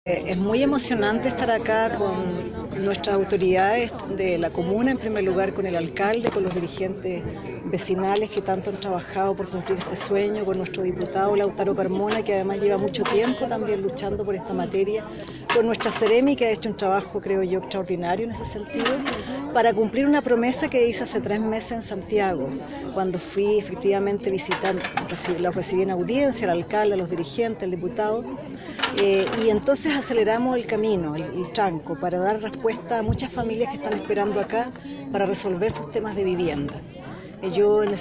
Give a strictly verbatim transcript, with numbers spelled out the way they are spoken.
Es muy emocionante estar acá con nuestras autoridades de la comuna, en primer lugar con el alcalde, con los dirigentes vecinales que tanto han trabajado por cumplir este sueño, con nuestro diputado Lautaro Carmona, que además lleva mucho tiempo también luchando por esta materia, con nuestra Seremi, que ha hecho un trabajo, creo yo, extraordinario en ese sentido, para cumplir una promesa que hice hace tres meses en Santiago, cuando fui efectivamente visitando, la recibí en audiencia, al alcalde, a los dirigentes, al diputado, Eh, y entonces aceleramos el camino, el, el tranco, para dar respuesta a muchas familias que están esperando acá para resolver sus temas de vivienda. Eh, yo en